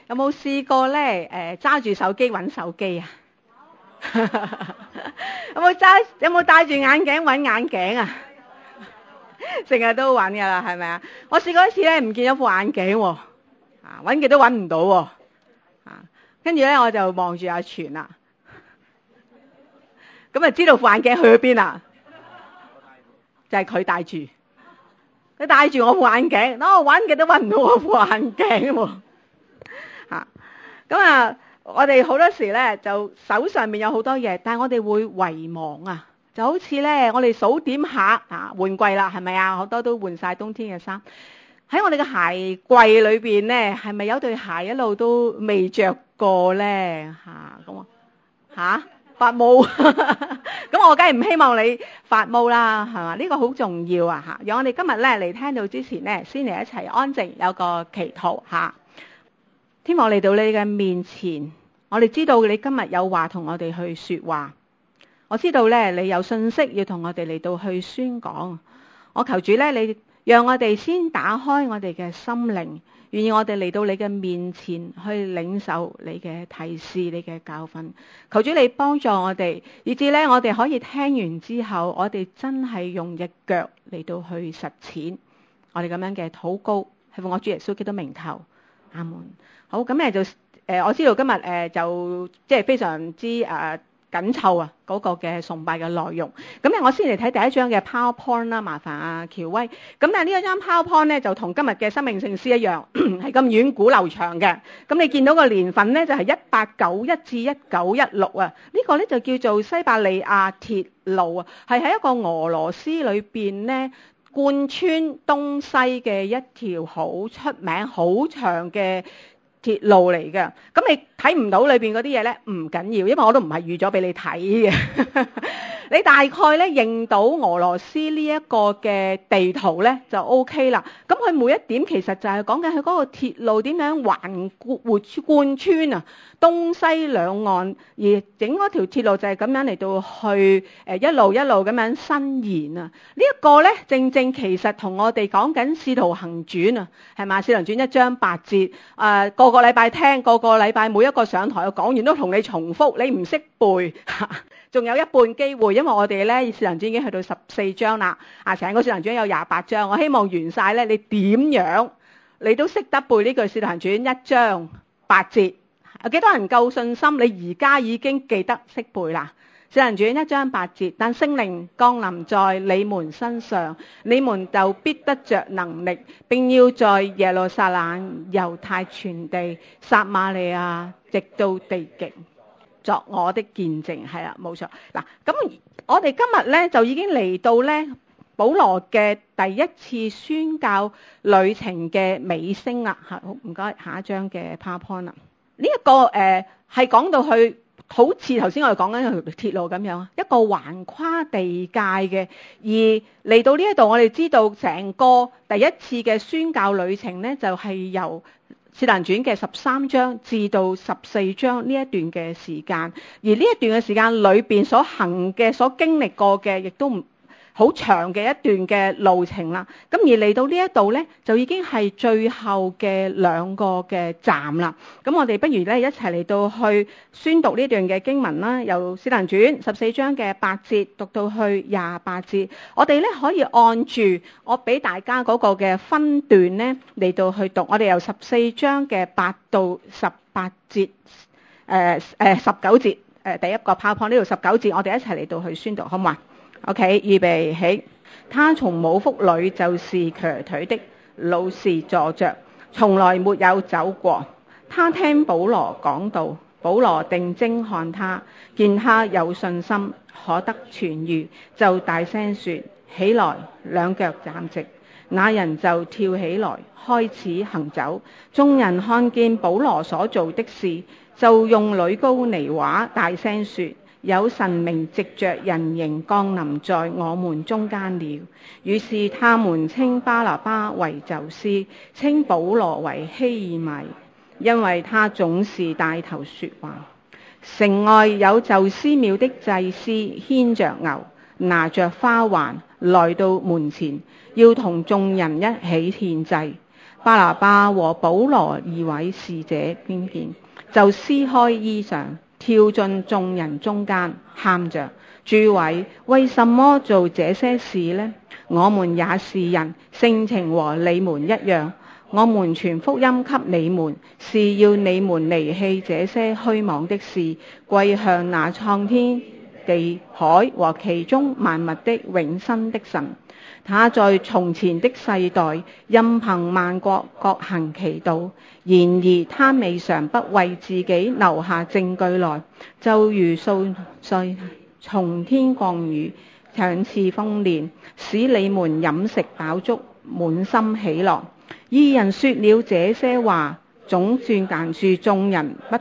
有冇試過咧？揸住手機揾手機啊？有冇戴住眼鏡揾眼鏡啊？成日都揾噶啦，係咪啊？我試過一次咧，唔見咗副眼鏡喎，揾極都揾唔到喎，跟住咧我就望住阿全啦，咁啊知道副眼鏡去咗邊啦，就係佢戴住，佢戴住我副眼鏡，我揾極都揾唔到我副眼鏡喎，咁啊，我哋好多時咧就手上面有好多嘢，但係我哋會遺忘啊。就好似咧，我哋數點下換季啦，係咪啊？好多都換晒冬天嘅衫。喺我哋嘅鞋櫃裏邊咧，係咪有對鞋一路都未着過咧？發毛，咁我梗係唔希望你發毛啦，係嘛？呢個好重要啊嚇！讓我哋今日咧嚟聽到之前咧，先嚟一齊安靜有個祈禱嚇。天父嚟到你嘅面前，我哋知道你今日有話同我哋去說話。我知道咧，你有信息要同我哋嚟到去宣講。我求主咧，你讓我哋先打開我哋嘅心靈，願意我哋嚟到你嘅面前去領受你嘅提示、你嘅教訓。求主你幫助我哋，以至咧我哋可以聽完之後，我哋真係用一腳嚟到去實踐我哋咁樣嘅禱告，係奉我主耶穌基督名求，阿門。好，咁就我知道今日就即係非常之緊湊啊！嗰個嘅崇拜嘅內容，咁我先嚟睇第一張嘅 PowerPoint 啦，麻煩阿喬威。咁呢一張 PowerPoint 咧就同今日嘅生命聖詩一樣，係咁遠古流長嘅。咁你見到個年份咧就係1891至1916啊。呢個咧就叫做西伯利亞鐵路啊，係喺一個俄羅斯裏邊咧貫穿東西嘅一條好出名、好長嘅鐵路嚟嘅。咁你睇唔到裏邊嗰啲嘢咧，唔緊要，因為我都唔係預咗俾你睇嘅。你大概咧認到俄羅斯呢一個嘅地圖咧就 OK 啦。咁佢每一點其實就係講緊佢嗰個鐵路點樣貫穿啊東西兩岸，而整嗰條鐵路就係咁樣嚟到去一路一路咁樣伸延啊。呢一個咧正正其實同我哋講緊《使徒行傳》啊，係嘛？《使徒行傳》1章8節，個個禮拜聽，個個禮拜每一個上台講完都同你重複，你唔識背。仲有一半機會，因為我哋咧《使徒行傳》已經去到14章啦，成個《使徒行傳》有28章，我希望完晒咧，你點樣你都識得背呢句《使徒行傳》1章8節。有幾多人夠信心？你而家已經記得識背啦，《使徒行傳》1章8節，但聖靈降臨在你們身上，你們就必得着能力，並要在耶路撒冷、猶太全地、撒瑪利亞，直到地極，作我的見證。係啦，冇錯。嗱，咁我哋今日咧就已經嚟到咧保羅嘅第一次宣教旅程嘅尾聲啦。好，唔該，下一張嘅 PowerPoint 啦。呢一個係講到去好似頭先我哋講緊條鐵路咁樣，一個橫跨地界嘅。而嚟到呢一度，我哋知道成個第一次嘅宣教旅程咧，就係由使徒行傳嘅13章至到14章呢一段嘅時間，而呢一段嘅時間裏邊所行嘅、所經歷過嘅，亦都唔好長嘅一段嘅路程啦。咁而嚟到呢一度呢，就已經係最後嘅2個嘅站啦。咁我哋不如咧一齊嚟到去宣讀呢段嘅經文啦，由使徒行傳14章嘅8節讀到去28節。我哋咧可以按住我俾大家嗰個嘅分段呢嚟到去讀。我哋由14章嘅8到18節，19節，第一個 PowerPoint 呢度19節，我哋一齊嚟到去宣讀，好唔好啊？OK， 預備起。他從母腹裏就是瘸腿的，老是坐着，從來沒有走過。他聽保羅講道，保羅定睛看他，見他有信心，可得痊癒，就大聲說：起來，兩腳站直。那人就跳起來，開始行走。眾人看見保羅所做的事，就用呂高尼話大聲說：有神明藉着人形降臨在我們中間了。於是他們稱巴拿巴為宙斯，稱保羅為希爾米，因為他總是帶頭說話。城外有宙斯廟的祭司牽着牛，拿着花環來到門前，要同眾人一起獻祭。 巴拿巴和保羅二位使者聽見，就撕開衣裳，跳進眾人中間，喊着：諸位，為什麼做這些事呢？我們也是人，性情和你們一樣。我們傳福音給你們，是要你們離棄這些虛妄的事，歸向那創天地海和其中萬物的永生的神。他在從前的世代，任憑萬國各行其道，然而他未嘗不為自己留下證據來，就如數歲從天降雨，賞賜豐年，使你們飲食飽足，滿心喜樂。義人說了這些話，總算攔住眾人不，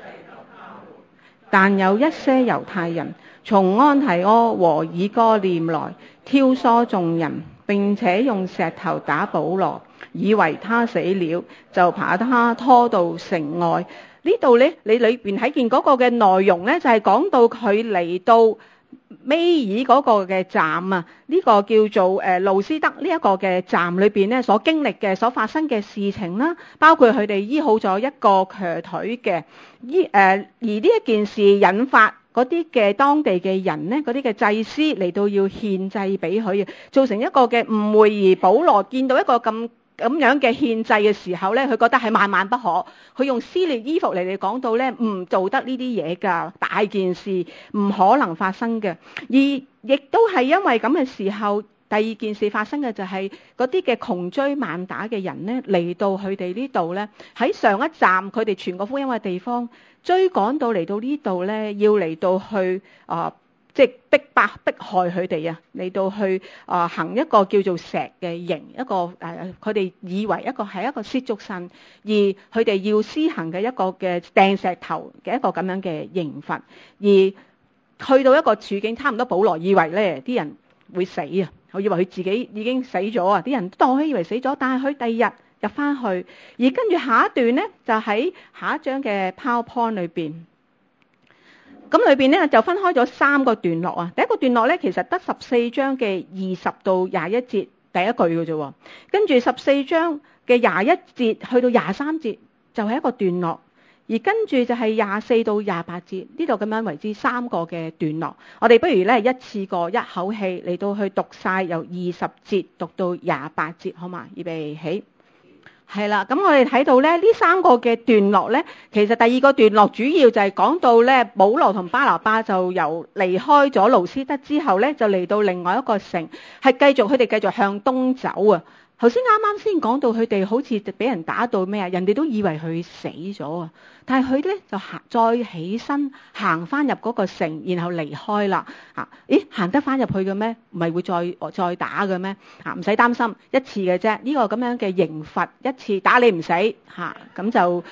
但有一些猶太人從安提阿和以哥念來，挑唆眾人，並且用石頭打保羅，以為他死了，就把他拖到城外。呢度呢，你裏邊睇見嗰個嘅內容呢，就係講到佢嚟到尾爾嗰個嘅站啊，呢個叫做路斯德呢一個嘅站裏邊呢，所經歷嘅、所發生嘅事情啦，包括佢哋醫好咗一個瘸腿嘅，而呢一件事引發嗰啲嘅當地嘅人呢，嗰啲嘅祭司嚟到要獻祭俾佢，造成一個嘅誤會。而保羅見到一個咁樣嘅獻祭嘅時候呢，佢覺得係萬萬不可。佢用撕裂衣服嚟講到呢，唔做得呢啲嘢㗎，大件事唔可能發生嘅。而亦都係因為咁嘅時候，第二件事發生嘅就係嗰啲嘅窮追猛打嘅人呢，嚟到佢哋呢度呢，喺上一站佢哋傳過福音嘅地方，追趕到嚟到呢度呢，要嚟到去即係迫害佢哋啊，嚟到去行一個叫做石嘅刑，一個佢哋以為一個係一個褻瀆神，而佢哋要施行嘅一個嘅掟石頭嘅一個咁樣嘅刑罰。而去到一個處境，差唔多保羅以為咧啲人會死啊，我以為佢自己已經死咗啊，啲人都當佢以為死咗，但係佢第二日入翻去，而跟住下一段呢，就喺下一章嘅 PowerPoint 裏邊。咁裏邊咧就分開咗3個段落啊。第一個段落咧其實得14章嘅20到21節第一句嘅啫，跟住14章嘅21節去到23節就係一個段落，而跟住就係24到28節呢度咁樣為之3個嘅段落。我哋不如咧一次過一口氣嚟到去讀晒由20節讀到28節，好嘛？預備起。係啦，咁我哋睇到咧呢3個嘅段落咧，其實第二個段落主要就係講到咧保羅同巴拿巴就由離開咗盧斯德之後咧，就嚟到另外一個城，係佢哋繼續向東走啊。頭先啱先講到佢哋好似俾人打到咩啊，人哋都以為佢死咗啊，但係佢咧就再起身行翻入嗰個城，然後離開啦。咦，行得翻入去嘅咩？唔係會再打嘅咩？唔使擔心，一次嘅啫。呢個咁樣嘅刑罰，一次打你唔死咁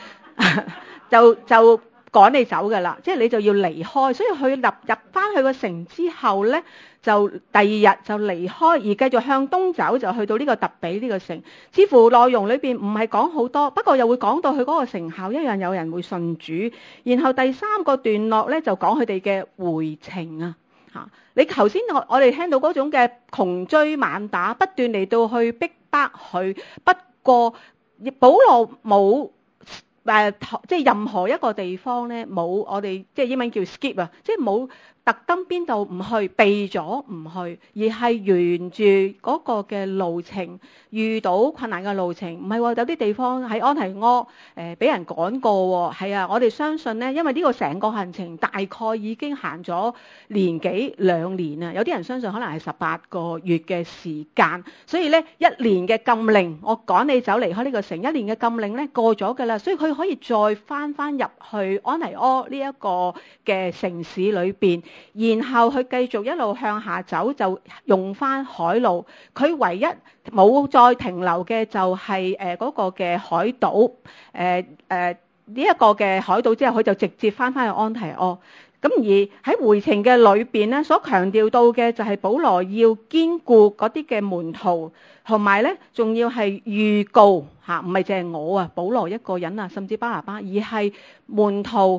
就趕你走㗎啦，即係你就要離開。所以佢入翻去個城之後咧，就第二日就離開，而繼續向東走，就去到呢個特比呢個城。似乎內容裏邊唔係講好多，不過又會講到佢嗰個成效，一樣有人會信主。然後第3個段落咧就講佢哋嘅回程啊。你頭先我哋聽到嗰種嘅窮追猛打，不斷嚟到去逼迫佢。不過保羅冇即係任何一個地方咧冇，我哋即係英文叫 skip 啊，即係冇特登邊度唔去，避咗唔去，而係沿住嗰個嘅路程，遇到困難嘅路程，唔係話有啲地方喺安提阿俾人趕過，係啊，我哋相信咧，因為呢個成個行程大概已經行咗年幾2年啊，有啲人相信可能係18個月嘅時間，所以咧1年嘅禁令，我趕你走離開呢個城，1年嘅禁令咧過咗㗎啦，所以佢可以再翻入去安提阿呢一個嘅城市裏邊。然後佢繼續一路向下走，就用翻海路。佢唯一冇再停留嘅就係嗰個嘅海島。呢一個嘅海島之後，佢就直接翻去安提阿。咁而喺回程嘅裏邊咧，所強調到嘅就係保羅要堅固嗰啲嘅門徒，同埋咧仲要係預告唔係淨係我啊，保羅一個人啊，甚至巴拿巴，而係門徒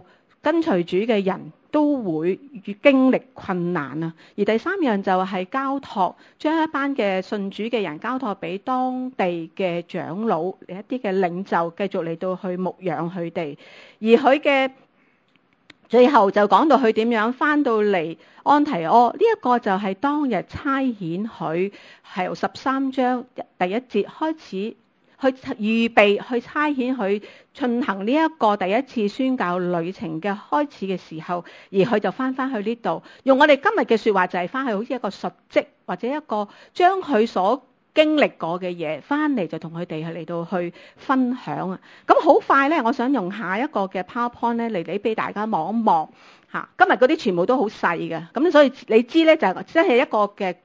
跟隨主嘅人都會經歷困難啊。而第三樣就係交託，將一班嘅信主嘅人交託俾當地嘅長老、一啲嘅領袖，繼續嚟到去牧養佢哋。而佢嘅最後就講到佢點樣翻到嚟安提阿，呢一個就係當日差遣佢，係由13章第一節開始去預備去差遣佢進行呢一個第一次宣教旅程嘅開始嘅時候，而佢就翻去呢度，用我哋今日嘅說話就係翻去好似一個述職，或者一個將佢所經歷過嘅嘢翻嚟，就同佢哋嚟到去分享啊。咁好快咧，我想用下一個嘅 PowerPoint 咧嚟俾大家望一望吓。今日嗰啲全部都好細嘅，咁所以你知咧就真係一個嘅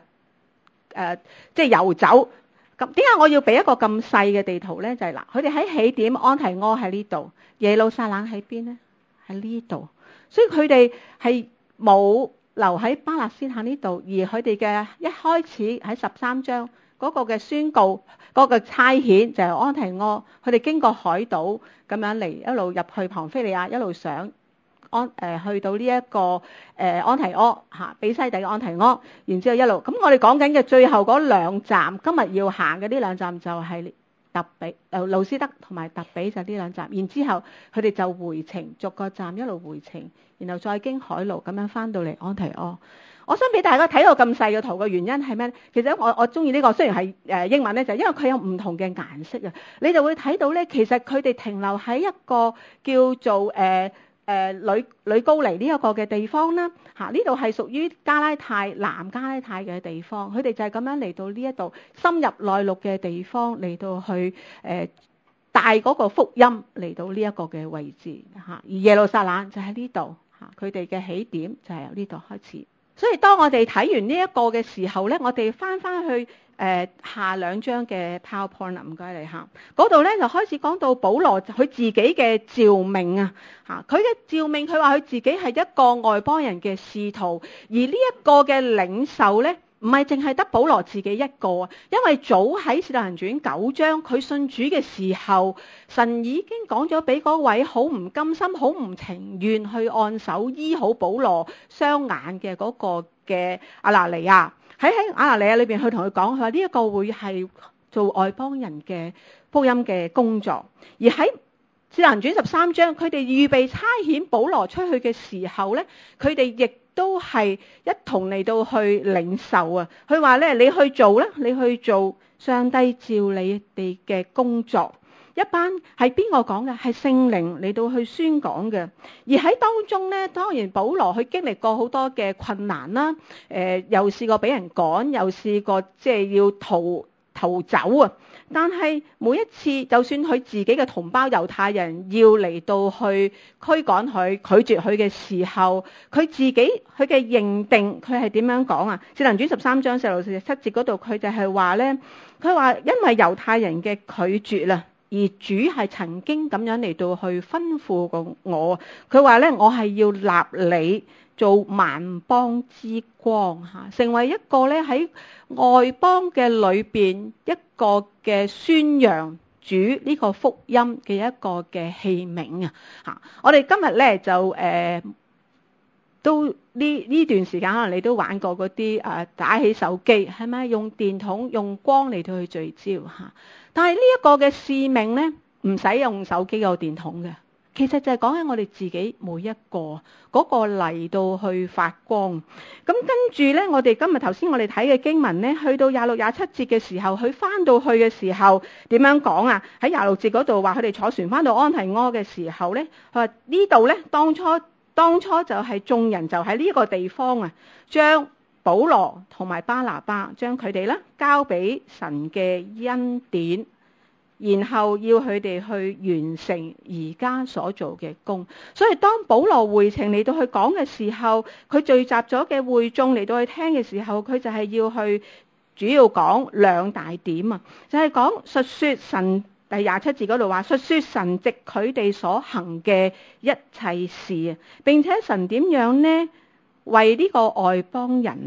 即係遊走。咁點解我要俾一個咁細嘅地圖咧？就係嗱，佢哋喺起點安提阿喺呢度，耶路撒冷喺邊咧？喺呢度，所以佢哋係冇留喺巴勒斯坦呢度，而佢哋嘅一開始喺13章嗰個嘅宣告，嗰個差遣就係安提阿，佢哋經過海島咁樣嚟，一路入去旁非利亞，一路上去到呢一個安提阿嚇，比西底嘅安提阿，然之後一路咁，我哋講緊嘅最後嗰兩站，今日要行嘅呢兩站就係特比、路斯德同埋特比，就呢兩站。然之後佢哋就回程，逐個站一路回程，然後再經海路咁樣翻到嚟安提阿。我想俾大家睇到咁細嘅圖嘅原因係咩咧？其實我中意呢個，雖然係英文咧，就係因為佢有唔同嘅顏色啊，你就會睇到咧，其實佢哋停留喺一個叫做呂高尼呢一個嘅地方啦，呢度係屬於加拉太南加拉太嘅地方，佢哋就係咁樣嚟到呢一度深入內陸嘅地方嚟到去帶嗰個福音嚟到呢一個嘅位置嚇，而耶路撒冷就喺呢度嚇，佢哋嘅起點就係由呢度開始。所以當我哋睇完呢一個嘅時候咧，我哋翻去下兩章嘅 PowerPoint 啦，唔該你嚇。嗰度咧就開始講到保羅佢自己嘅召命啊嚇，佢嘅召命，佢話佢自己係一個外邦人嘅使徒，而呢一個嘅領袖咧，唔係淨係得保羅自己一個啊，因為早喺使徒行傳9章佢信主嘅時候，神已經講咗俾嗰位好唔甘心、好唔情願去按手醫好保羅雙眼嘅嗰個嘅亞拿尼亞，喺亞拿尼亞裏邊去同佢講，佢話呢一個會係做外邦人嘅福音嘅工作，而喺使徒行傳13章，佢哋預備差遣保羅出去嘅時候咧，佢哋亦都係一同嚟到去領受啊！佢話咧，你去做啦，你去做上帝召你哋嘅工作。一班係邊個講嘅？係聖靈嚟到去宣講嘅。而喺當中咧，當然保羅佢經歷過好多嘅困難啦，又試過俾人趕，又試過即係要逃走啊！但係每一次，就算佢自己嘅同胞猶太人要嚟到去驅趕佢、拒絕佢嘅時候，佢自己佢嘅認定，佢係點樣講啊？使徒行傳13章46-47節嗰度，佢就係話咧，佢話因為猶太人嘅拒絕啦，而主係曾經咁樣嚟到去吩咐過我，佢話咧，我係要立你做萬邦之光嚇，成為一個咧喺外邦嘅裏邊一個嘅宣揚主呢個福音嘅一個嘅器皿啊嚇。我哋今日咧就都呢段時間，可能你都玩過嗰啲打起手機，係咪用電筒用光嚟到去聚焦嚇？但係呢一個嘅使命咧，唔使用手機個電筒嘅。其實就係講緊我哋自己每一個嗰個嚟到去發光。咁跟住咧，我哋今日頭先我哋睇嘅經文咧，去到26、27節嘅時候，佢翻到去嘅時候點樣講啊？喺26節嗰度話佢哋坐船翻到安提阿嘅時候咧，佢話呢度咧當初就係眾人就喺呢個地方啊，將保羅同埋巴拿巴將佢哋咧交俾神嘅恩典。然後要佢哋去完成而家所做嘅工，所以當保羅回程嚟到去講嘅時候，佢聚集咗嘅會眾嚟到去聽嘅時候，佢就係要去主要講兩大點啊，就係講述說神第27節嗰度話，述說神藉佢哋所行嘅一切事啊，並且神點樣呢為呢個外邦人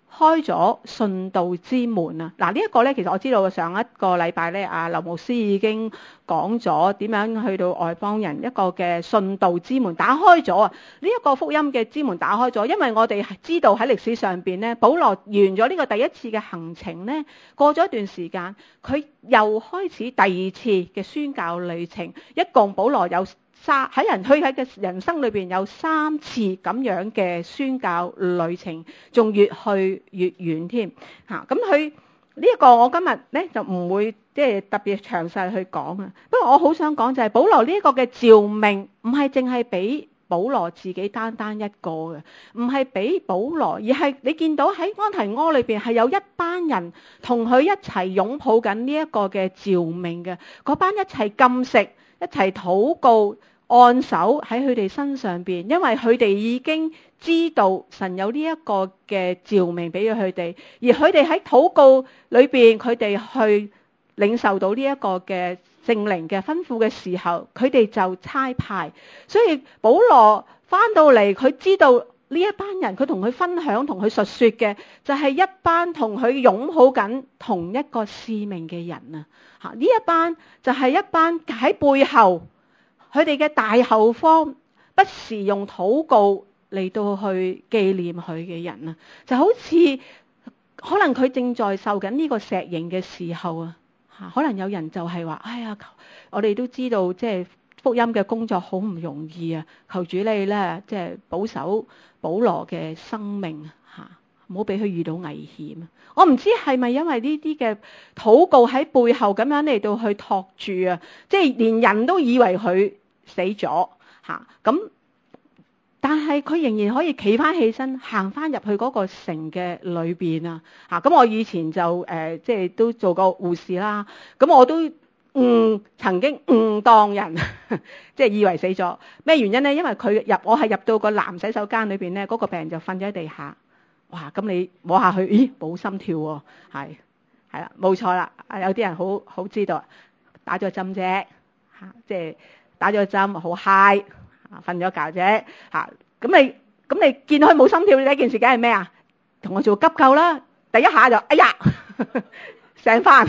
開咗順道之門啊！嗱，呢一個咧，其實我知道上一個禮拜咧，阿劉牧師已經講咗點樣去到外邦人一個嘅順道之門打開咗啊！呢一個福音嘅之門打開咗，因為我哋知道喺歷史上邊咧，保羅完咗呢個第一次嘅行程咧，過咗一段時間，佢又開始第二次嘅宣教旅程，一共保羅有喺人生裏邊有3次咁樣嘅宣教旅程，仲越去越遠添嚇。咁佢呢一個我今日咧就唔會即係特別詳細去講啊。不過我好想講就係保羅呢一個嘅召命，唔係淨係俾保羅自己單單一個嘅，唔係俾保羅，而係你見到喺安提阿裏邊係有一班人同佢一齊擁抱緊呢一個嘅召命嘅，嗰班一齊禁食，一齊禱告。按手喺佢哋身上邊，因為佢哋已經知道神有呢一個嘅召命俾咗佢哋，而佢哋喺禱告裏邊，佢哋去領受到呢一個嘅聖靈嘅吩咐嘅時候，佢哋就差派。所以保羅翻到嚟，佢知道呢一班人，佢同佢分享，同佢述說嘅就係一班同佢擁抱緊同一個使命嘅人啊！吓，呢一班就係一班喺背後。佢哋嘅大後方不時用禱告嚟到去紀念佢嘅人啊，就好似可能佢正在受緊呢個石刑嘅時候啊，可能有人就係話：哎呀，我哋都知道即係福音嘅工作好唔容易啊，求主你咧即係保守保羅嘅生命嚇，唔好俾佢遇到危險。我唔知係咪因為呢啲嘅禱告喺背後咁樣嚟到去托住啊，即係連人都以為佢死咗嚇，咁但係佢仍然可以企翻起身，行翻入去嗰個城嘅裏邊啊嚇。咁我以前就即係都做過護士啦，咁我都曾經誤當人，即係以為死咗。咩原因咧？因為我係入到個男洗手間裏邊咧，嗰個病人就瞓咗喺地下。哇！咁你摸下去，咦，冇心跳喎，係啦，冇錯啦。有啲人好知道，打咗針啫嚇，即係打咗針好嗨，瞓咗覺啫嚇。咁你見到佢冇心跳，第一件事梗係咩啊？同我做急救啦，第一下就哎呀醒翻。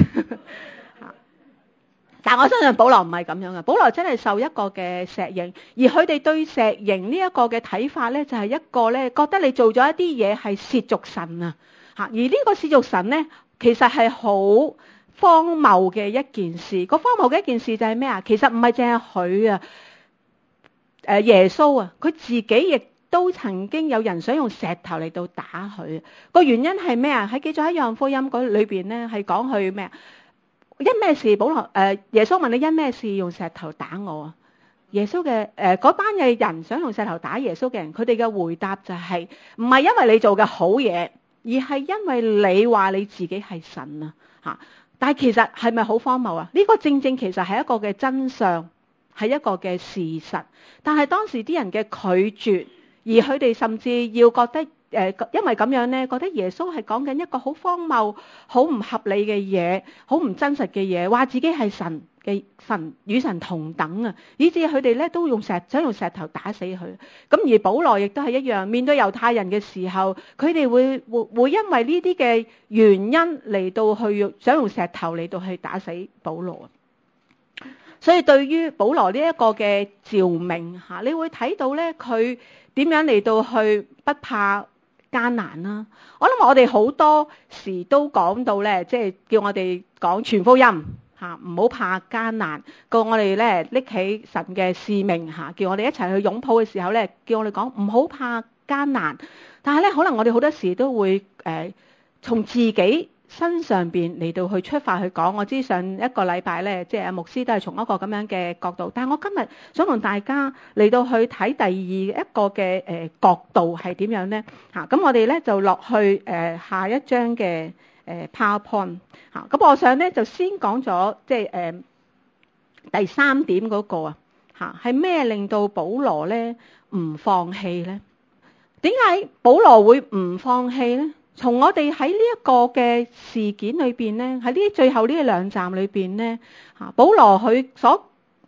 但我相信保羅唔係咁樣嘅，保羅真係受一個嘅石刑，而佢哋對石刑呢一個嘅睇法咧，就係一個咧覺得你做咗一啲嘢係褻瀆神啊嚇，而呢個褻瀆神咧，其實係好荒謬嘅一件事。個荒謬嘅一件事就係咩啊？其實唔係淨係佢啊，耶穌啊，佢自己亦都曾經有人想用石頭嚟到打佢。個原因係咩啊？喺記載喺約翰福音嗰裏邊咧，係講佢咩啊？因咩事？耶穌問你因咩事用石頭打我啊？耶穌嘅嗰班嘅人想用石頭打耶穌嘅人，佢哋嘅回答就係唔係因為你做嘅好嘢，而係因為你話你自己係神啊嚇。但係其實係咪好荒謬啊？呢個正正其實係一個嘅真相，係一個嘅事實。但係當時啲人嘅拒絕，而佢哋甚至要覺得因為咁樣咧，覺得耶穌係講緊一個好荒謬、好唔合理嘅嘢，好唔真實嘅嘢，話自己係神嘅神與神同等啊，以至佢哋咧都想用石頭打死佢。咁而保羅亦都係一樣，面對猶太人嘅時候，佢哋會因為呢啲嘅原因嚟到去想用石頭嚟到去打死保羅。所以對於保羅呢一個嘅召命嚇，你會睇到咧佢點樣嚟到去不怕艱難啦。我諗我哋好多時都講到咧，即係叫我哋講傳福音嚇，唔好怕艱難。叫我哋咧拎起神嘅使命嚇，叫我哋一齊去擁抱嘅時候咧，叫我哋講唔好怕艱難。但係咧，可能我哋好多時都會從自己身上邊嚟到去出發去講。我知上一個禮拜咧，即係阿牧師都係從一個咁樣嘅角度，但係我今日想同大家嚟到去睇第二一個嘅角度係點樣咧嚇。咁我哋咧就落去下一章嘅PowerPoint 嚇。咁我想咧就先講咗即係第3點嗰個啊嚇，係咩令到保羅咧唔放棄咧？點解保羅會唔放棄咧？從我哋喺呢一個嘅事件裏邊咧，喺呢最後呢2站裏邊咧，保羅佢所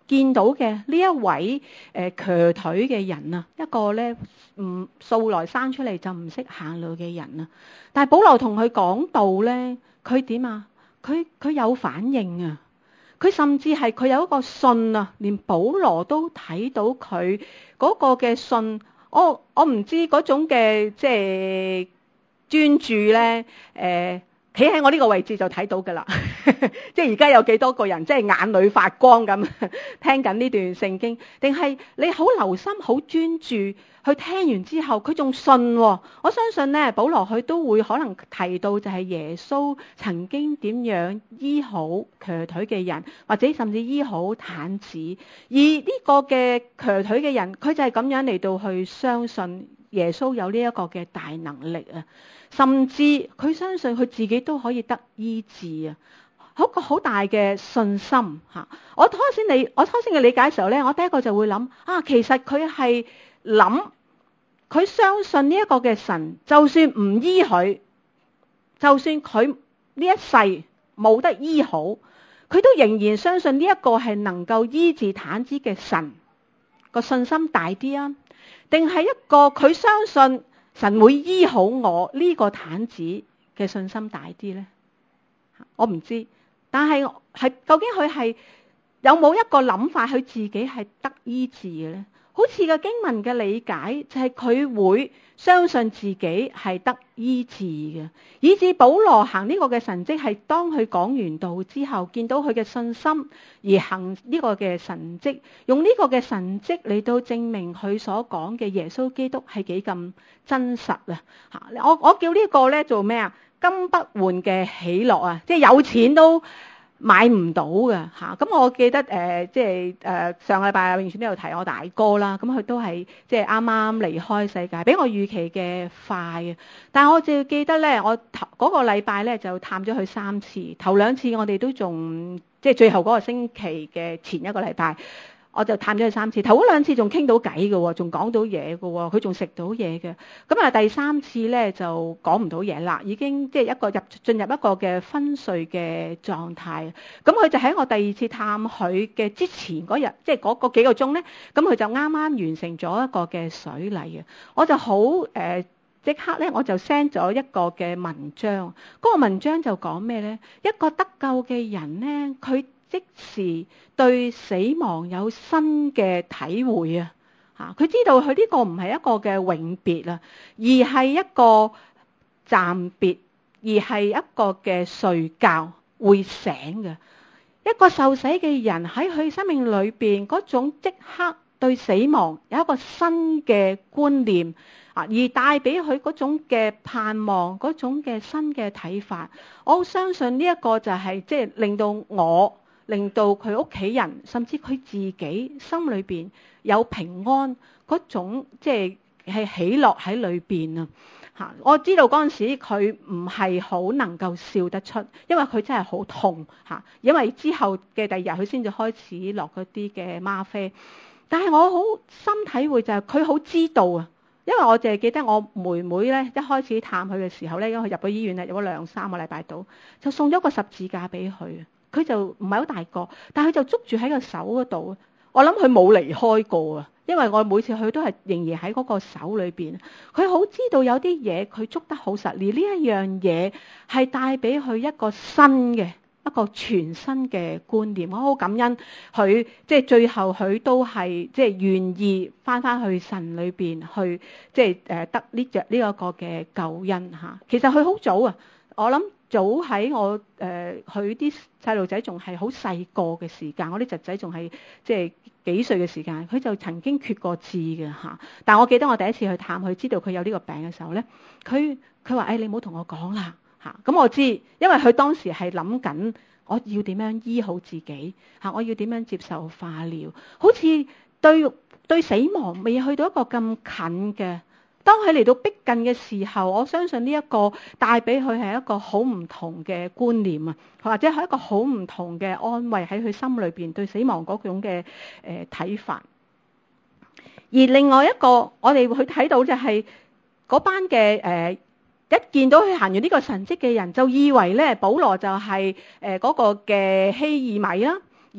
見到嘅呢一位瘸腿嘅人啊，一個咧素來生出嚟就唔識行路嘅人啊。但係保羅同佢講道咧，佢點啊？佢有反應啊！佢甚至係佢有一個信啊，連保羅都睇到佢嗰個嘅信。我唔知嗰種嘅即係專注咧，企喺我呢個位置就睇到㗎啦。即係而家有幾多個人即係眼裏發光咁聽緊呢段聖經，定係你好留心、好專注去聽完之後，佢仲信喎。我相信呢，保羅佢都會可能提到就係耶穌曾經點樣醫好瘸腿嘅人，或者甚至醫好癱子。而呢個嘅瘸腿嘅人，佢就係咁樣嚟到去相信耶穌有呢一個嘅大能力啊！甚至佢相信佢自己都可以得醫治啊！一個好大嘅信心嚇。我初先嘅理解嘅時候咧，我第一個就會諗啊，其實佢係諗佢相信呢一個嘅神，就算唔醫佢，就算佢呢一世冇得醫好，佢都仍然相信呢一個係能夠醫治癱子嘅神。個信心大啲啊，定係一個佢相信神會醫好我呢個癱子嘅信心大啲呢？我唔知，但係究竟佢係有冇一個諗法，佢自己係得醫治嘅呢？好似個經文嘅理解就係佢會相信自己係得醫治嘅，以致保羅行呢個嘅神蹟係當佢講完道之後，見到佢嘅信心而行呢個嘅神蹟，用呢個嘅神蹟嚟到證明佢所講嘅耶穌基督係幾咁真實啊！我叫呢個咧做咩啊？金不換嘅喜樂啊！即係有錢都買唔到嘅嚇。咁我記得上個禮拜永全都有提我大哥啦。咁佢都係即係啱啱離開世界，比我預期嘅快啊！但係我就記得咧，我嗰個禮拜咧就探咗佢3次，頭2次我哋都仲即係最後嗰個星期嘅前一個禮拜。我就探咗佢3次，頭嗰2次仲傾到偈嘅喎，仲講到嘢嘅喎，佢仲食到嘢嘅。咁啊，第3次咧就講唔到嘢啦，已經即係進入一個嘅昏睡嘅狀態。咁佢就喺我第2次探佢嘅之前嗰日，即係嗰個幾個鐘咧，咁佢就啱啱完成咗一個嘅水禮啊！我就好即刻咧，我就 send 咗一個嘅文章。嗰個文章就講咩咧？一個得救嘅人咧，佢即時對死亡有新嘅體會啊！佢知道佢呢個唔係一個嘅永別啊，而係一個暫別，而係一個嘅睡覺會醒嘅。一個受洗嘅人喺佢生命裏邊嗰種即刻對死亡有一個新嘅觀念啊，而帶俾佢嗰種嘅盼望，嗰種嘅新嘅睇法。我好相信呢一個就係即係令到佢屋企人，甚至佢自己心裏邊有平安嗰種，即係喜樂喺裏邊啊！嚇，我知道嗰陣時佢唔係好能夠笑得出，因為佢真係好痛嚇，因為之後嘅第2日佢先至開始落嗰啲嘅嗎啡。但係我好深體會就係佢好知道啊，因為我淨係記得我妹妹咧一開始探佢嘅時候咧，因為佢入咗醫院咧，入咗2-3個禮拜度，就送咗個十字架俾佢。佢就唔係好大個，但係佢就捉住喺個手嗰度。我諗佢冇離開過啊，因為我每次去都係仍然喺嗰個手裏邊。佢好知道有啲嘢佢捉得好實，而呢一樣嘢係帶俾佢一個新嘅、一個全新嘅觀念。我好感恩佢，即係最後佢都係即係願意翻去神裏邊去，即係得呢個嘅救恩嚇。其實佢好早啊，我諗。早喺我佢啲細路仔仲係好細個嘅時間，我啲侄仔仲係即係幾歲嘅時間，佢就曾經決過志嘅嚇。但係我記得我第一次去探佢，知道佢有呢個病嘅時候咧，佢話：你唔好同我講啦嚇。咁我知，因為佢當時係諗緊我要點樣醫好自己嚇，我要點樣接受化療，好似對死亡未去到一個咁近嘅。當佢嚟到逼近嘅時候，我相信呢一個帶俾佢係一個好唔同嘅觀念啊，或者係一個好唔同嘅安慰喺佢心裏邊對死亡嗰種嘅睇法。而另外一個我哋會睇到就係嗰班嘅一見到佢行完呢個神蹟嘅人，就以為咧保羅就係嗰個嘅希爾米啦。而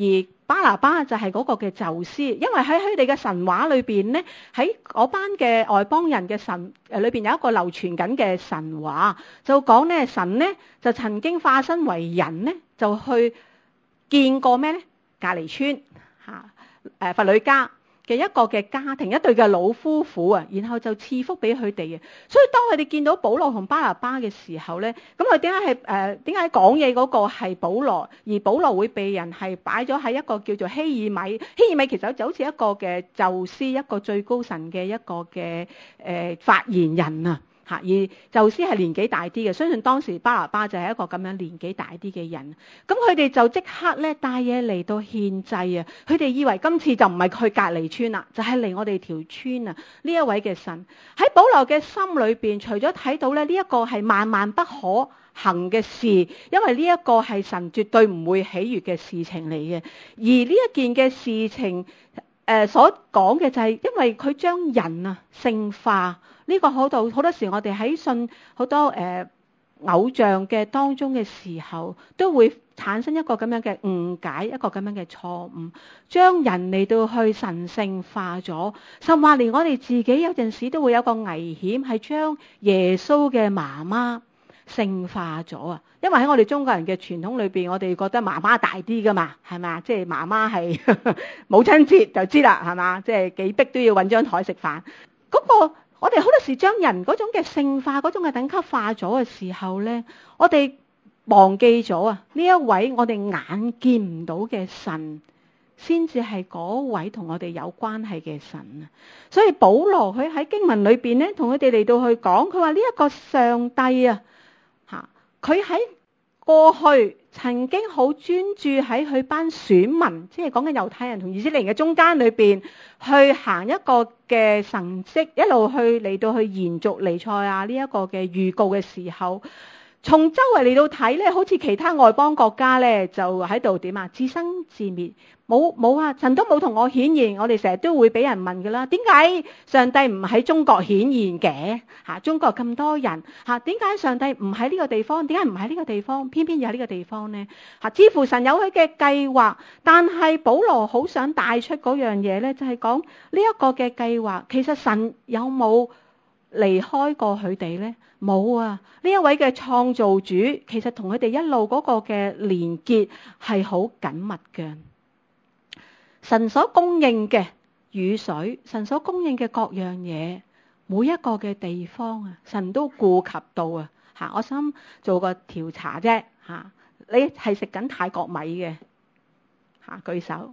巴拿巴就係嗰個嘅宙斯，因為喺佢哋嘅神話裏邊咧，喺嗰班嘅外邦人嘅神裏邊有一個流傳緊嘅神話，就講咧神咧就曾經化身為人咧，就去見過咩咧？隔離村弗呂家嘅一個嘅家庭，一對嘅老夫婦啊，然後就賜福俾佢哋啊。所以當佢哋見到保羅同巴拿巴嘅時候咧，咁佢點解講嘢嗰個係保羅，而保羅會被人係擺咗喺一個叫做希爾米？希爾米其實就好似一個嘅宙斯，一個最高神嘅一個嘅發言人啊。而宙斯係年紀大啲嘅，相信當時巴拿巴就係一個咁樣年紀大啲嘅人。咁佢哋就即刻咧帶嘢嚟到獻祭啊！佢哋以為今次就唔係去隔離村啦，就係嚟我哋條村啊！呢一位嘅神喺保羅嘅心裏邊，除咗睇到咧呢一個係萬萬不可行嘅事，因為呢一個係神絕對唔會喜悅嘅事情嚟嘅。而呢一件嘅事情所講嘅就係因為佢將人啊聖化。呢個好多時我哋喺信好多偶像嘅當中嘅時候，都會產生一個咁樣嘅誤解，一個咁樣嘅錯誤，將人嚟到去神聖化咗，甚至連我哋自己有陣時都會有個危險，係將耶穌嘅媽媽聖化咗啊！因為喺我哋中國人嘅傳統裏邊，我哋覺得媽媽大啲噶嘛，係咪啊？即係媽媽係母親節就知啦，係嘛？即係幾逼都要揾張台食飯嗰個。我哋好多時將人嗰種嘅聖化、嗰種嘅等級化咗嘅時候呢，我哋忘記咗啊！呢一位我哋眼見唔到嘅神，先至係嗰位同我哋有關係嘅神啊！所以保羅佢喺經文裏邊呢，同佢哋嚟到去講，佢話呢一個上帝啊，佢喺過去曾經好專注喺佢班選民，即係講緊猶太人同以色列人嘅中間裏邊，去行一個嘅神蹟，一路去嚟到去延續彌賽亞呢一個嘅預告嘅時候，從周圍嚟到睇咧，好似其他外邦國家咧就喺度點啊？自生自滅，冇啊！神都冇同我顯現。我哋成日都會俾人問噶啦，點解上帝唔喺中國顯現嘅？中國咁多人點解上帝唔喺呢個地方？點解唔喺呢個地方？偏偏要喺呢個地方呢？似乎神有佢嘅計劃，但係保羅好想帶出嗰樣嘢咧，就係講呢一個嘅計劃，其實神有冇離開過佢哋呢？冇啊！呢一位嘅創造主，其實同佢哋一路嗰個嘅連結係好緊密嘅。神所供應嘅雨水，神所供應嘅各樣嘢，每一個嘅地方啊，神都顧及到啊！我想做個調查啫你係食緊泰國米嘅舉手。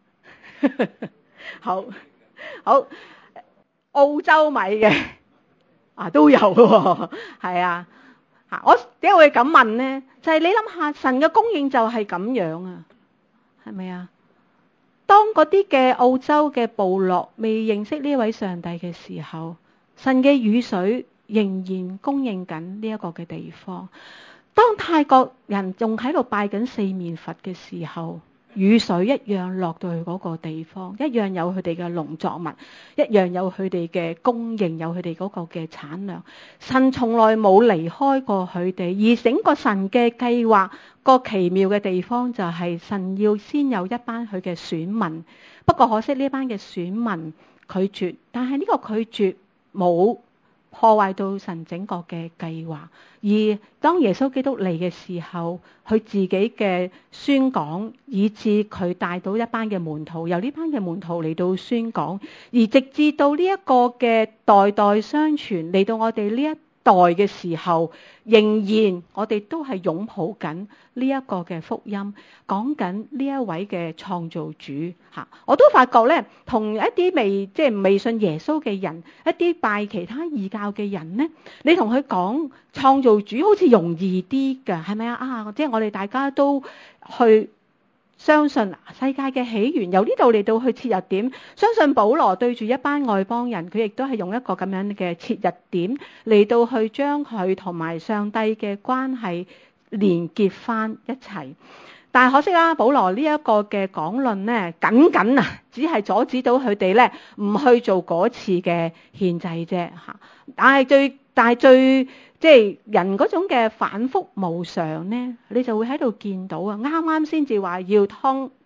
好，澳洲米嘅都有喎，係啊！我點解會咁問呢？就係你諗下，神嘅供應就係咁樣啊，係咪啊？當嗰啲嘅澳洲嘅部落未認識呢位上帝嘅時候，神嘅雨水仍然供應緊呢一個嘅地方。當泰國人仲喺度拜緊四面佛嘅時候，雨水一樣落到去嗰個地方，一樣有佢哋嘅農作物，一樣有佢哋嘅供應，有佢哋嗰個嘅產量。神從來冇離開過佢哋，而整個神嘅計劃個奇妙嘅地方就係神要先有一班佢嘅選民，不過可惜呢班嘅選民拒絕，但係呢個拒絕冇破壞到神整個嘅計劃。而當耶穌基督嚟嘅時候，佢自己嘅宣講，以致佢帶到一班嘅門徒，由呢班嘅門徒嚟到宣講，而直至到呢一個嘅代代相傳嚟到我哋呢一代嘅時候，仍然我哋都係擁抱緊呢一個嘅福音，講緊呢一位嘅創造主我都發覺咧，同一啲未信耶穌嘅人，一啲拜其他異教嘅人咧，你同佢講創造主好似容易啲㗎，係咪啊？即係我哋大家都去相信世界嘅起源，由呢度嚟到去切入點，相信保羅對住一班外邦人，佢亦都係用一個咁樣嘅切入點嚟到去將佢同埋上帝嘅關係連結翻一齊。但係可惜啦，保羅呢一個嘅講論呢，僅只係阻止到佢哋呢唔去做嗰次嘅獻祭啫嚇。但係最即係人嗰種嘅反覆無常呢，你就會喺度見到啊！啱啱先至話要劏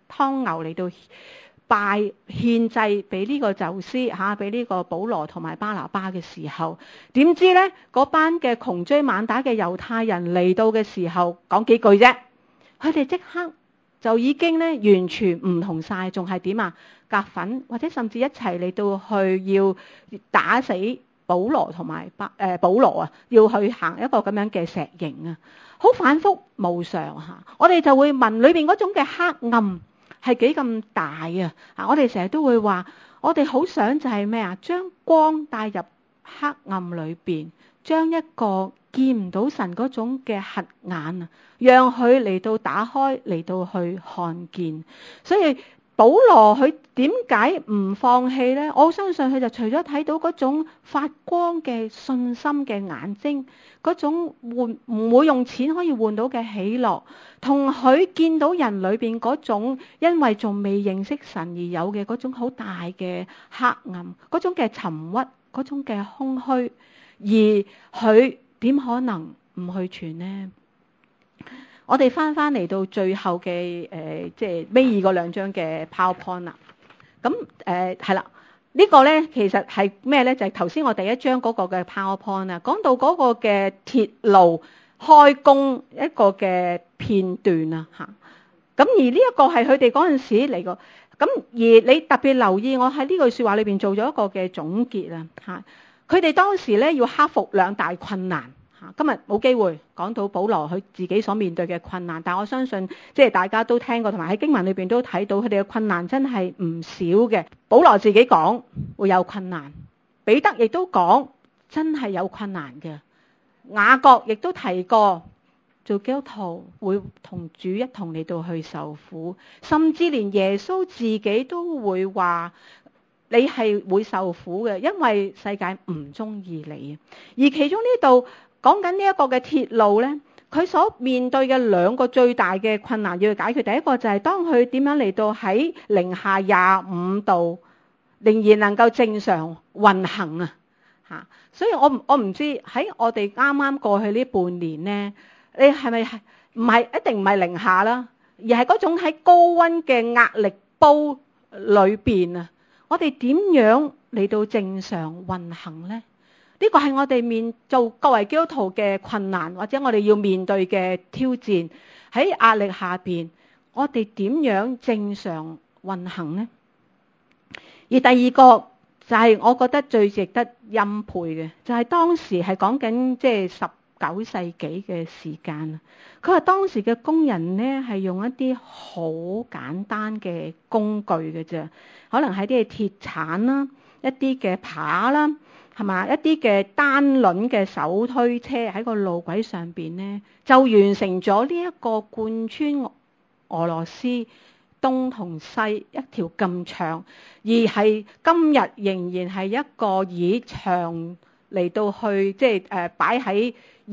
劏牛嚟到獻祭俾呢個宙斯嚇，俾呢個保羅同埋巴拿巴嘅時候，點知呢嗰班嘅窮追猛打嘅猶太人嚟到嘅時候講幾句啫，佢哋即刻就已經咧完全唔同晒，仲係點啊？夾粉或者甚至一齊嚟到去要打死保羅同埋保羅啊，要去行一個咁樣嘅石刑啊，好反覆無常嚇。我哋就會問裏邊嗰種嘅黑暗係幾咁大啊？我哋成日都會話，我哋好想就係咩啊？將光帶入黑暗裏邊，將一個見唔到神嗰種嘅瞎眼啊，讓佢嚟到打開，嚟到去看見。所以保羅佢點解唔放棄呢？我相信佢就除咗睇到嗰種發光嘅信心嘅眼睛，嗰種唔會用錢可以換到嘅喜樂，同佢見到人裏邊嗰種因為仲未認識神而有嘅嗰種好大嘅黑暗，嗰種嘅沉鬱，嗰種嘅空虛，而佢點可能唔去傳呢？我哋翻嚟到最後嘅即係尾二嗰兩張嘅 PowerPoint 啦。咁係啦，呢個咧其實係咩咧？就係頭先我第一張嗰個嘅 PowerPoint 啊，講到嗰個嘅鐵路開工一個嘅片段啊嚇。咁而呢一個係佢哋嗰陣時嚟過。咁而你特別留意，我喺呢句説話裏邊做咗一個嘅總結啊嚇。佢哋當時咧要克服兩大困難。今日冇機會講到保羅佢自己所面對嘅困難，但我相信即係大家都聽過，同埋喺經文裏邊都睇到佢哋嘅困難真係唔少嘅。保羅自己講會有困難，彼得亦都講真係有困難嘅，雅各亦都提過做基督徒會同主一同嚟到去受苦，甚至連耶穌自己都會話你係會受苦嘅，因為世界唔中意你。而其中呢度講緊呢一個嘅鐵路呢，佢所面對嘅兩個最大嘅困難要去解決。第一個就係當佢點樣嚟到喺零下25度，仍然能夠正常運行啊嚇。所以我唔知喺我哋啱啱過去呢半年呢，你係咪唔係一定唔係零下啦，而係嗰種喺高溫嘅壓力煲裏邊啊，我哋點樣嚟到正常運行呢？呢個係我哋做作為基督徒嘅困難，或者我哋要面對嘅挑戰。喺壓力下邊，我哋點樣正常運行呢？而第二個就係我覺得最值得欽佩嘅，就係當時係講緊即係19世紀嘅時間。佢話當時嘅工人呢係用一啲好簡單嘅工具嘅啫，可能係啲鐵鏟啦，一啲嘅耙啦，係嘛？一啲嘅單輪嘅手推車喺個路軌上邊呢，就完成咗呢一個貫穿俄羅斯東同西一條咁長，而係今日仍然係一個以長嚟到去即係擺喺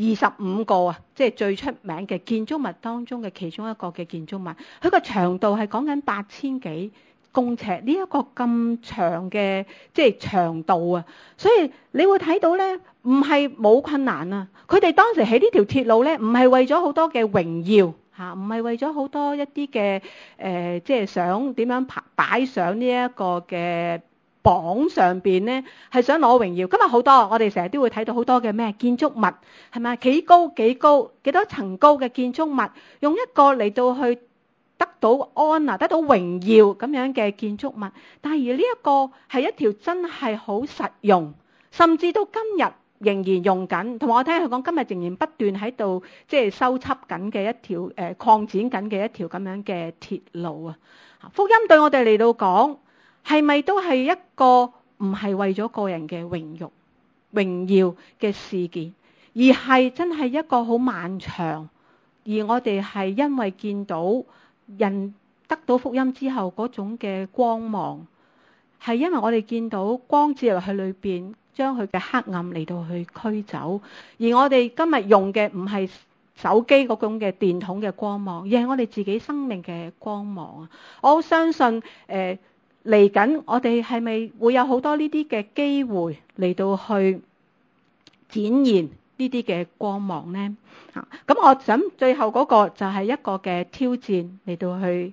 25個啊，即係最出名嘅建築物當中嘅其中一個嘅建築物。佢個長度係講緊8000幾公尺，呢一個咁長嘅即係長度啊，所以你會睇到咧，唔係冇困難啊。佢哋當時起呢條鐵路咧，唔係為咗好多嘅榮耀嚇，唔係為咗好多一啲嘅即係想點樣擺上呢一個嘅榜上邊咧，係想攞榮耀。今日好多我哋成日都會睇到好多嘅咩建築物係咪幾高幾多層高嘅建築物，用一個嚟到去得到安啊，得到榮耀咁樣嘅建築物，但係而呢一個係一條真係好實用，甚至到今日仍然用緊。同埋我聽佢講，今日仍然不斷喺度即係修葺緊嘅一條擴展緊嘅一條咁樣嘅鐵路啊！福音對我哋嚟到講，係咪都係一個唔係為咗個人嘅榮耀嘅事件，而係真係一個好漫長，而我哋係因為見到人得到福音之後嗰種嘅光芒，係因為我哋見到光照入去裏邊，將佢嘅黑暗嚟到去驅走。而我哋今日用嘅唔係手機嗰種嘅電筒嘅光芒，而係我哋自己生命嘅光芒啊！我好相信嚟緊我哋係咪會有好多呢啲嘅機會嚟到去展現呢啲嘅光芒呢？咁我想最後嗰個就係一個嘅挑戰嚟到去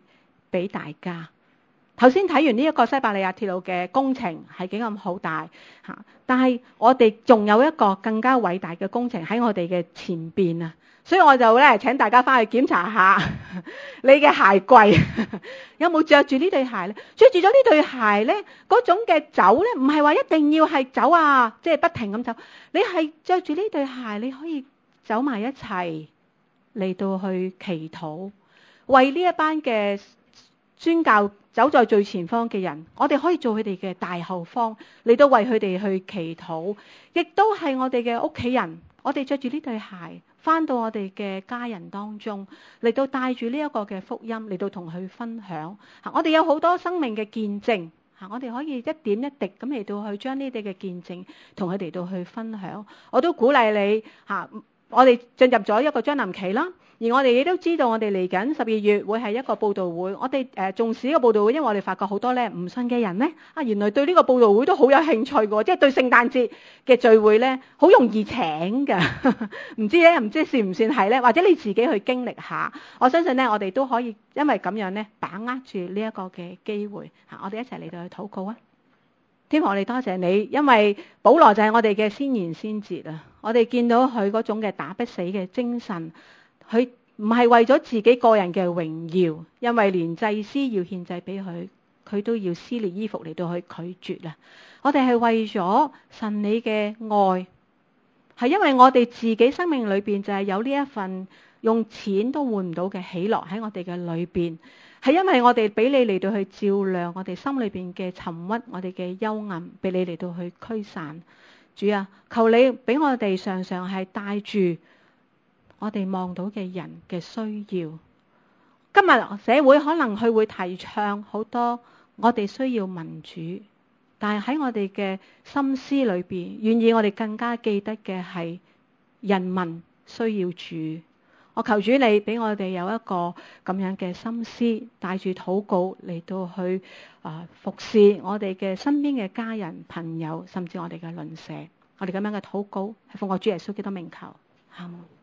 俾大家。頭先睇完呢一個西伯利亞鐵路嘅工程係幾咁好大嚇，但係我哋仲有一個更加偉大嘅工程喺我哋嘅前邊啊！所以我就咧請大家翻去檢查下你嘅鞋櫃有冇着住呢對鞋咧？着住咗呢對鞋咧，嗰種嘅走咧，唔係話一定要係走啊，即係不停咁走。你係着住呢對鞋，你可以走埋一齊嚟到去祈禱，為呢一班嘅宣教走在最前方嘅人，我哋可以做佢哋嘅大後方嚟到為佢哋去祈禱，亦都係我哋嘅屋企人。我哋着住呢對鞋翻到我哋嘅家人當中，嚟到帶住呢一個嘅福音嚟到同佢分享。我哋有好多生命嘅見證，我哋可以一點一滴咁嚟到去將呢啲嘅見證同佢哋到去分享。我都鼓勵你我哋進入咗一個將臨期啦，而我哋亦都知道我哋嚟緊12月會係一個佈道會。我哋重視呢個佈道會，因為我哋發覺好多咧唔信嘅人咧原來對呢個佈道會都好有興趣嘅，即係對聖誕節嘅聚會咧好容易請㗎。唔知算唔算係咧？或者你自己去經歷下，我相信咧我哋都可以因為咁樣咧把握住呢一個嘅機會。我哋一齊嚟到去禱告啊！天父，我哋多謝你，因為保羅就係我哋嘅先賢先哲啊！我哋見到佢嗰種嘅打不死嘅精神，佢唔係為咗自己個人嘅榮耀，因為連祭司要獻祭俾佢，佢都要撕裂衣服嚟到去拒絕啦。我哋係為咗神你嘅愛，係因為我哋自己生命裏邊就係有呢一份用錢都換唔到嘅喜樂喺我哋嘅裏邊。係因為我哋俾你嚟到去照亮我哋心裏邊嘅沉鬱，我哋嘅幽暗，俾你嚟到去驅散。主啊，求你俾我哋常常係帶住我哋望到嘅人嘅需要。今日社會可能佢會提倡好多我哋需要民主，但係喺我哋嘅心思裏邊，願意我哋更加記得嘅係人民需要主。我求主你俾我哋有一個咁樣嘅心思，帶住禱告嚟到去服侍我哋嘅身邊嘅家人、朋友，甚至我哋嘅鄰舍。我哋咁樣嘅禱告係奉我主耶穌基督名求，阿們。